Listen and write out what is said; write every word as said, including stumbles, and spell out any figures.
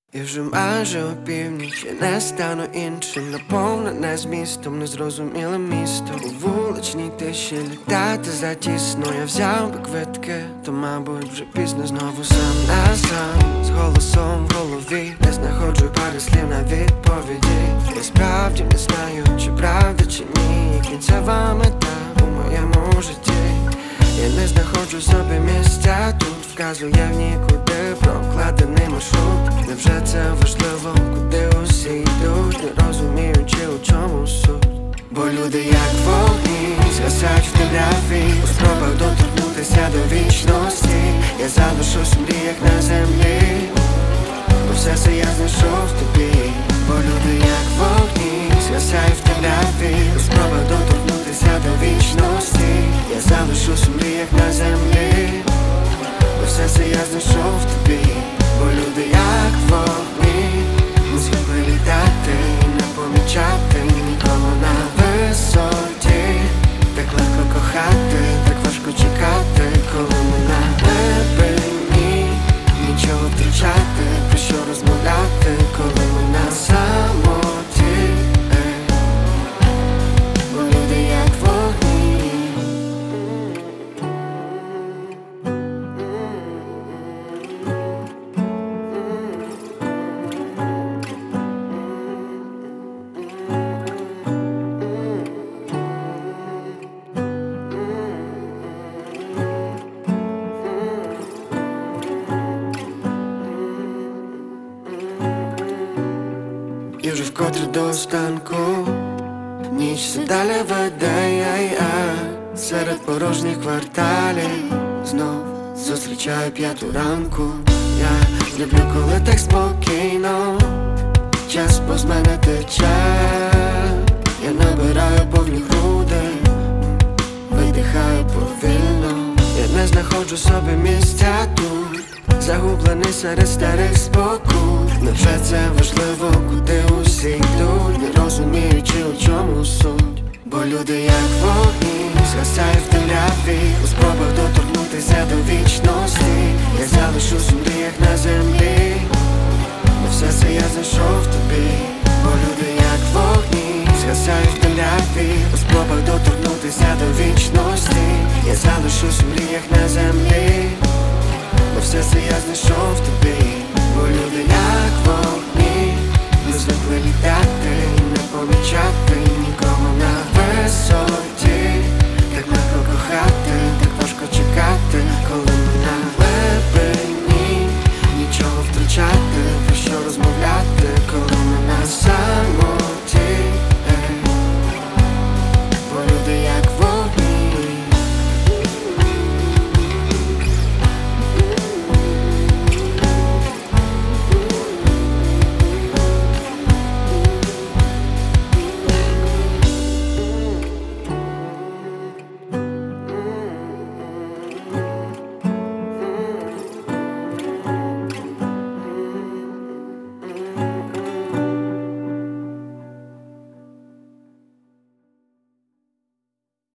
І вже майже опівніч, я не стану іншим, наповнене змістом, незрозуміле місто. У вуличній тиші літати затісно. Я взяв би квитки, то мабуть вже пізно. Знову сам на сам, з голосом в голові, не знаходжу пари слів на відповіді. Я справді не знаю, чи правда, чи ні. Кінцева мета у моєму житті. Я не знаходжу собі місця тут, вказує в нікуди прокладений маршрут. Невже це важливо, куди усі йдуть, не розуміючи, у чому суть? Бо люди як вогні згасають в темряві, у спробах доторкнутися до вічності. Я залишусь у мріях на землі, бо все це я знайшов в тобі. Бо люди як вогні згасають в темряві, у спробах доторкнутися до вічності. Я залишусь у мріях на землі, бо все це я знайшов в тобі. Бо люди як вогні, ми звикли літати і не помічати нікого на висоті. Так легко кохати, так важко чекати, коли ми на глибині. Нічого втрачати, про що розмовляти, коли ми на самоті. Ей. Бо люди як вогні. І вже вкотре до останку ніч все далі веде, я серед порожніх кварталів знов зустрічаю п'яту ранку. Я люблю, коли так спокійно, час повз мене тече. Я набираю повні груди, видихаю повільно. Я не знаходжу собі місця тут, загублений серед старих спокут. Невже це важливо, куди усі йдуть, не розуміючи, у чому суть? Бо люди як вогні згасають в темряві, у спробах доторкнутися до вічності. Я залишусь у мріях на землі, бо все це я знайшов в тобі. Бо люди як вогні згасають в темряві, у спробах доторкнутися до вічності. Я залишусь у мріях на землі, бо все це я знайшов в тобі.